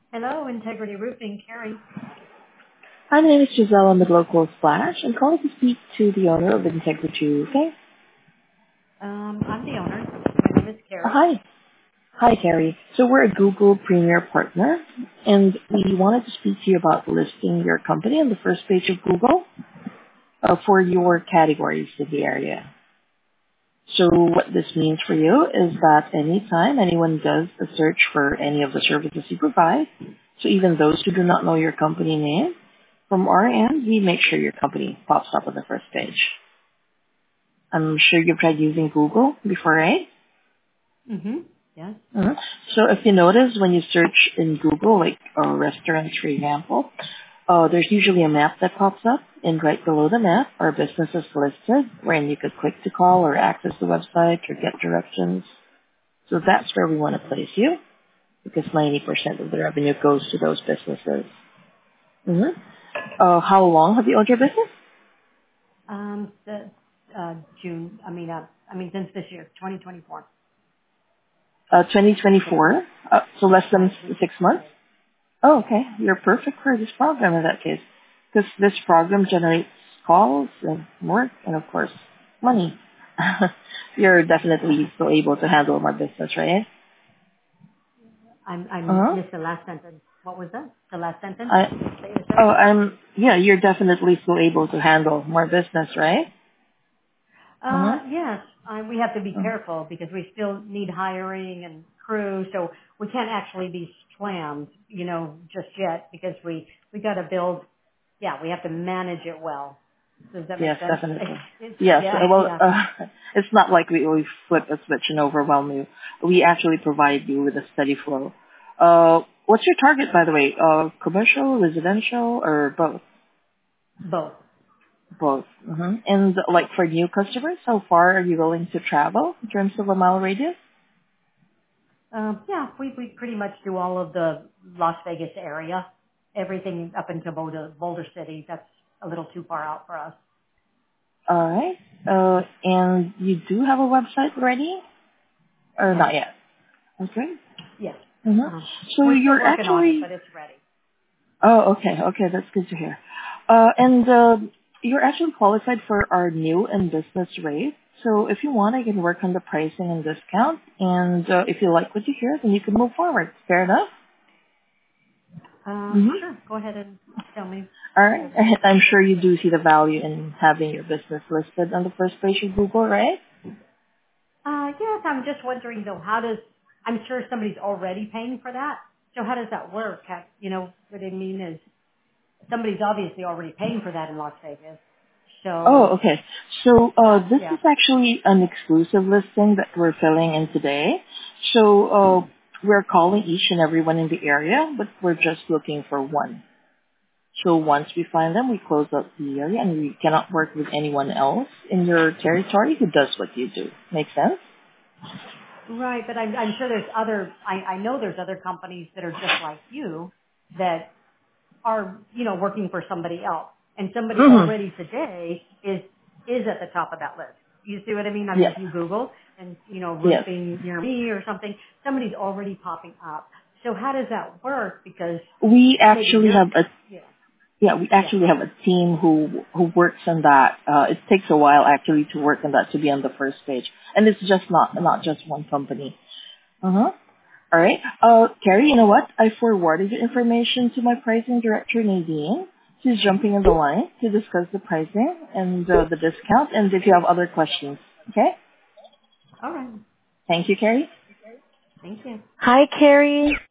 Hello, Integrity Roofing, Carrie. Hi, my name is Giselle. I'm with Local Splash. I'm calling to speak to the owner of Integrity Roofing. I'm the owner. My name is Carrie. Hi. Hi, Terry. So we're a Google Premier partner, and we wanted to speak to you about listing your company on the first page of Google for your categories in the area. So what this means for you is that anytime anyone does a search for any of the services you provide, so even those who do not know your company name, from our end, we make sure your company pops up on the first page. I'm sure you've tried using Google before, right? Mm-hmm. Yes. Mhm. So if you notice when you search in Google, like restaurants, for example, there's usually a map that pops up, and right below the map are businesses listed, wherein you could click to call or access the website or get directions. So that's where we want to place you, because 90% of the revenue goes to those businesses. hmm how long have you owned your business? The, June, since this year, 2024. 2024, so less than Right, we just 6 months? started. Oh, okay. You're perfect for this program in that case. Because this program generates calls and work and, of course, money. You're definitely still able to handle more business, right? I Uh-huh. missed the last sentence. What was that? The last sentence? I, Say it again. yeah, you're definitely still able to handle more business, right? Uh-huh. Yes, we have to be Uh-huh. careful because we still need hiring and crew, so we can't actually be slammed, just yet because we got to build. Yeah, we have to manage it well. Does that make Yes, sense? definitely. Yes, Yeah, well, yeah. it's not like we flip a switch and overwhelm you. We actually provide you with a steady flow. What's your target, by the way? Commercial, residential, or both? Both. Both. And like for new customers, how far are you willing to travel in terms of a mile radius? Yeah, we pretty much do all of the Las Vegas area, everything up into Boulder City. That's a little too far out for us. All right. And you do have a website ready, or Yes, not yet? Okay. yes. Mm-hmm. Uh, So we're still you're working on it, actually. but it's ready. Oh, okay. Okay, that's good to hear. And you're actually qualified for our new and business rate. So if you want, I can work on the pricing and discount. And if you like what you hear, then you can move forward. Fair enough? Mm-hmm. Sure. Go ahead and tell me All what right. you. I'm sure you do see the value in having your business listed on the first page of Google, right? Yes, I'm just wondering though, I'm sure somebody's already paying for that. So how does that work? What I mean is somebody's obviously already paying for that in Las Vegas. So, Oh, okay. So this yeah. is actually an exclusive listing that we're filling in today. So we're calling each and everyone in the area, but we're just looking for one. So once we find them, we close up the area and we cannot work with anyone else in your territory who does what you do. Make sense? Right, but I'm sure there's I know there's other companies that are just like you that are, working for somebody else. And somebody Mm-hmm. already today is at the top of that list. You see what I mean? I mean, Yes. if you Google and, Yes. roofing near me or something, somebody's already popping up. So how does that work? Because We maybe actually you're, have a yeah, Yeah, we yeah. actually have a team who works on that. It takes a while actually to work on that to be on the first page, and it's just not just one company. Uh huh. All right. Carrie, you know what? I forwarded your information to my pricing director Nadine. She's jumping in the line to discuss the pricing and the discount, and if you have other questions. Okay. All right. Thank you, Carrie. Thank you. Hi, Carrie.